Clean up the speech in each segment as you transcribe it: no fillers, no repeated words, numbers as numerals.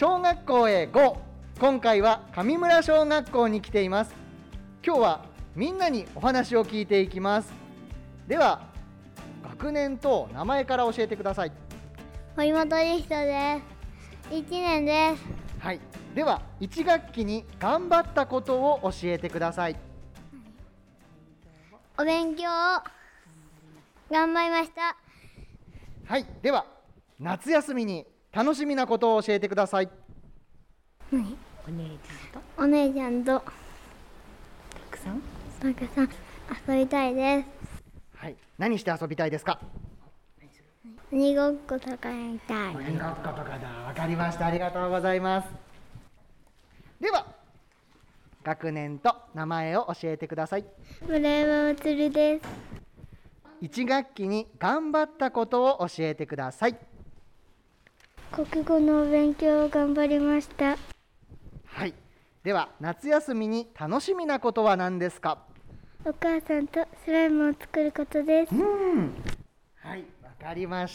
小学校へ GO。 今回は上村小学校に来ています。今日はみんなにお話を聞いていきます。では学年と名前から教えてください。 堀本理人です。1年です。 はい、では1学期に頑張ったことを教えてください。 お勉強を頑張りました。 はい、では夏休みに楽しみなことを教えてください。 何？お姉ちゃんとたくさん遊びたいです。 はい、何して遊びたいですか？ 鬼ごっことかやりたい。 鬼ごっことかだ。わかりました。ありがとうございます。では学年と名前を教えてください。 村山まつるです。 1学期に頑張ったことを教えてください。 国語の勉強を頑張りました。 はい、では夏休みに楽しみなことは何ですか？ お母さんとスライムを作ることです。 はい、わかりました。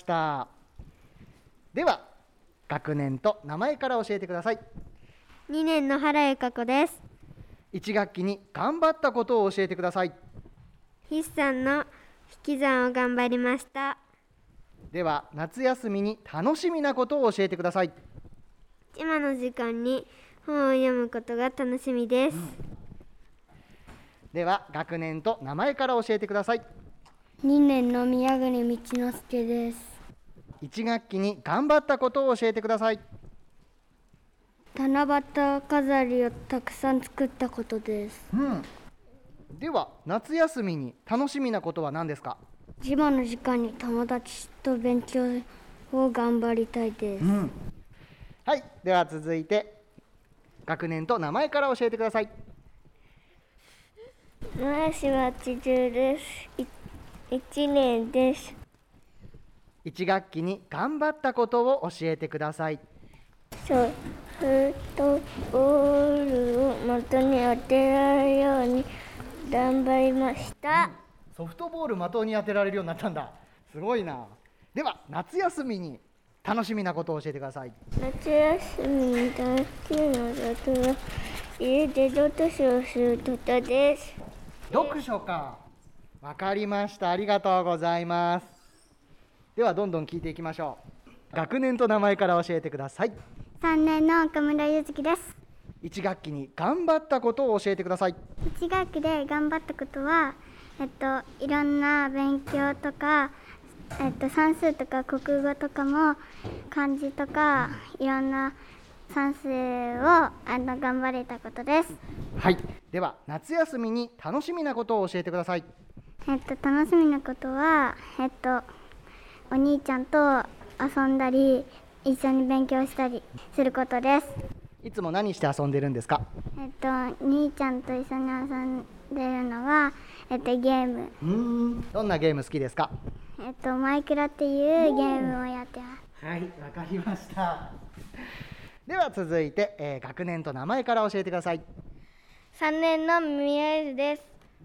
では学年と名前から教えてください。 2年の原由香子です。 1学期に頑張ったことを教えてください。 筆算の引き算を頑張りました。 では夏休みに楽しみなことを教えてください。 今の時間に本を読むことが楽しみです。 では学年と名前から教えてください。 2年の宮国道之助です。 1学期に頑張ったことを教えてください。 七夕飾りをたくさん作ったことです。 では夏休みに楽しみなことは何ですか？ 今の時間に友達と勉強を頑張りたいです。 はい、では続いて学年と名前から教えてください。 野橋は千鶴です。1年です。 1学期に頑張ったことを教えてください。 ソフトボールを的に当てられるように頑張りました。 ソフトボール的に当てられるようになったんだ。すごいな。では夏休みに楽しみなことを教えてください。 夏休みに楽しみなことは家で読書をすることです。 読書か。わかりました。ありがとうございます。ではどんどん聞いていきましょう。学年と名前から教えてください。 3年の岡村ゆずきです。 1学期に頑張ったことを教えてください。 1学期で頑張ったことは、いろんな勉強とか、算数とか国語とかも漢字とかいろんな算数を頑張れたことです。 はい、では夏休みに楽しみなことを教えてください。 楽しみなことは、お兄ちゃんと遊んだり一緒に勉強したりすることです。 いつも何して遊んでるんですか？ 兄ちゃんと一緒に遊んでるのは、ゲーム。 どんなゲーム好きですか？ マイクラっていうゲームをやってます。 はい、わかりました。では続いて、学年と名前から教えてください。 3年の宮江です。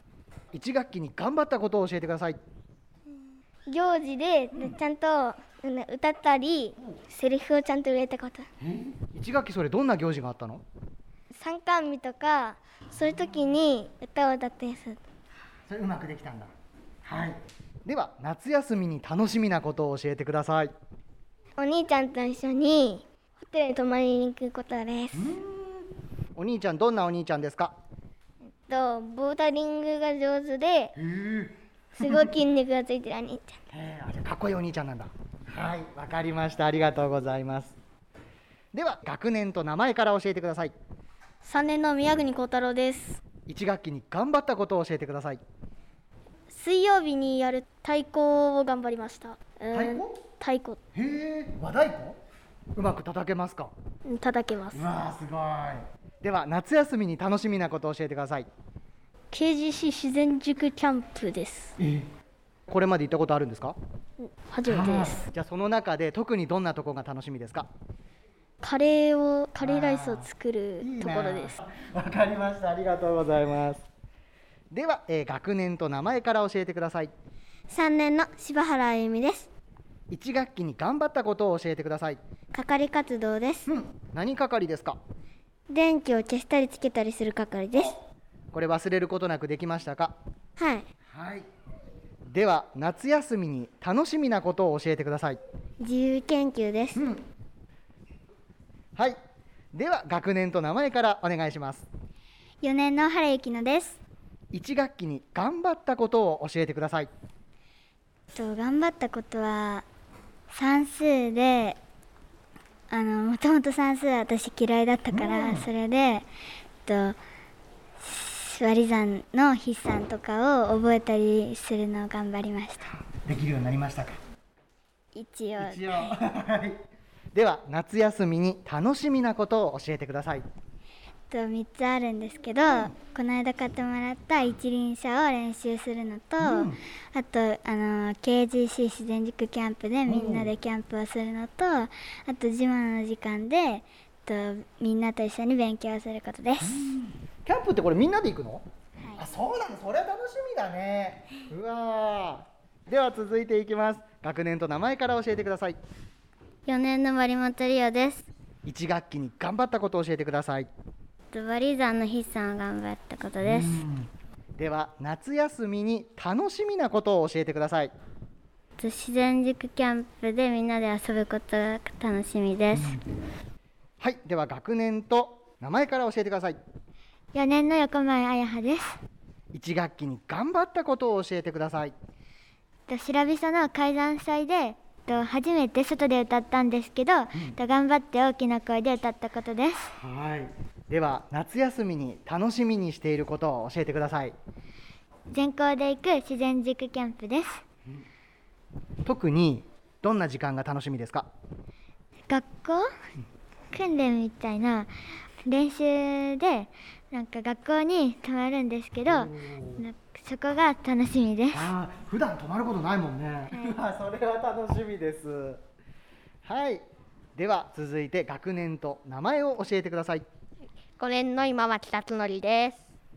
1学期に頑張ったことを教えてください。 行事でちゃんと歌ったり、セリフをちゃんと入れたこと。 1学期それどんな行事があったの？ 参観日とかそういう時に歌を歌ったりする。 それうまくできたんだ。はい、では夏休みに楽しみなことを教えてください。 お兄ちゃんと一緒にホテルに泊まりに行くことです。 お兄ちゃん、どんなお兄ちゃんですか？ ボーダリングが上手で、すごい筋肉がついてるお兄ちゃん。 じゃあかっこいいお兄ちゃんなんだ。はい、わかりました。ありがとうございます。では学年と名前から教えてください。 3年の宮国幸太郎です。 1学期に頑張ったことを教えてください。 水曜日にやる太鼓を頑張りました。太鼓。 和太鼓？うまく叩けますか？ 叩けます。 うわー、すごい。では夏休みに楽しみなことを教えてください。 KGC 自然塾キャンプです。 これまで行ったことあるんですか？ 初めてです。 じゃあその中で特にどんなところが楽しみですか？ カレーライスを作るところです。 わかりました。ありがとうございます。では、学年と名前から教えてください。 3年の柴原あゆみです。 1学期に頑張ったことを教えてください。 係活動です。 何係ですか？ 電気を消したりつけたりする係です。 これ忘れることなくできましたか？ はい。 では夏休みに楽しみなことを教えてください。 自由研究です。 はい。では学年と名前からお願いします。 4年の原幸乃です。 1学期に頑張ったことを教えてください。 頑張ったことは算数で、もともと算数は私嫌いだったから、それで、割り算の筆算とかを覚えたりするのを頑張りました。 できるようになりましたか？ 一応では夏休みに楽しみなことを教えてください。 3つあるんですけど、この間買ってもらった一輪車を練習するのと、あとKGC 自然塾キャンプでみんなでキャンプをするのと、あと自慢の時間でみんなと一緒に勉強することです。 キャンプってこれみんなで行くの？そうなんだ。それは楽しみだね。うわー。では続いていきます。学年と名前から教えてください。 4年の森本理央です。 1学期に頑張ったことを教えてください。 割り算の筆算を頑張ったことです。 では夏休みに楽しみなことを教えてください。 自然塾キャンプでみんなで遊ぶことが楽しみです。 はい。では学年と名前から教えてください。 4年の横前彩葉です。 1学期に頑張ったことを教えてください。 白びその開山祭で初めて外で歌ったんですけど、頑張って大きな声で歌ったことです。 では夏休みに楽しみにしていることを教えてください。 全校で行く自然塾キャンプです。 特にどんな時間が楽しみですか？ 学校訓練みたいな練習で学校に泊まるんですけど、そこが楽しみです。 普段泊まることないもんね。それは楽しみです。では続いて学年と名前を教えてください。 5年の今脇辰則です。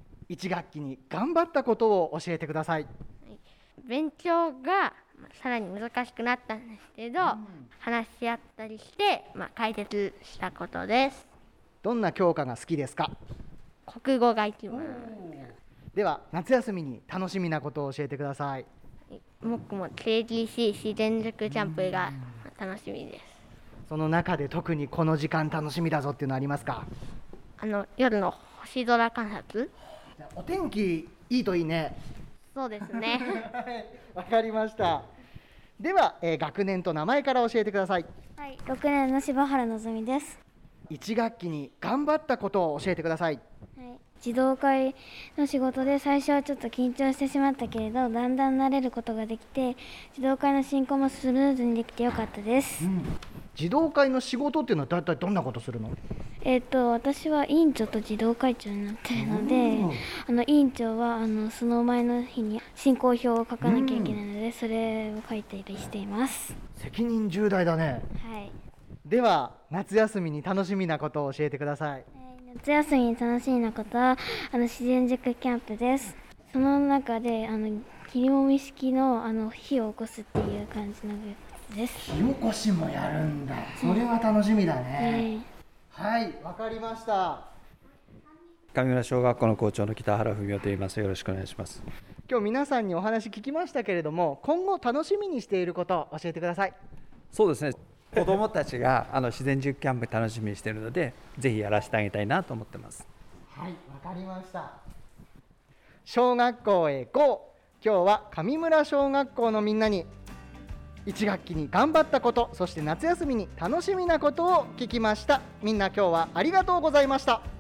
1学期に頑張ったことを教えてください。 勉強がさらに難しくなったんですけど、話し合ったりして、解決したことです。 どんな教科が好きですか？ 国語が一番。 では夏休みに楽しみなことを教えてください。 僕も KGC 自然塾キャンプが楽しみです。 その中で特にこの時間楽しみだぞっていうのありますか？ 夜の星空観察。 お天気いいといいね。 そうですね。 わかりました。では、学年と名前から教えてください。 6年の柴原のぞみです。 1学期に頑張ったことを教えてください。 児童会の仕事で最初はちょっと緊張してしまったけれど、だんだん慣れることができて、児童会の進行もスムーズにできてよかったです。 児童会の仕事っていうのは大体どんなことするの？ 私は委員長と児童会長になっているので、委員長はその前の日に進行表を書かなきゃいけないので、それを書いたりしています。 責任重大だね。では夏休みに楽しみなことを教えてください。 夏休みに楽しみなことは自然塾キャンプです。その中で切りもみ式の火を起こすっていう感じのです。 火起こしもやるんだ。それは楽しみだね。わかりました。 上村小学校の校長の北原文夫と言います。よろしくお願いします。 今日皆さんにお話聞きましたけれども、今後楽しみにしていることを教えてください。 そうですね。子どもたちが自然塾キャンプ楽しみにしているので、ぜひやらせてあげたいなと思ってます。 わかりました。小学校へ GO。 今日は上村小学校のみんなに1学期に頑張ったこと、そして夏休みに楽しみなことを聞きました。みんな今日はありがとうございました。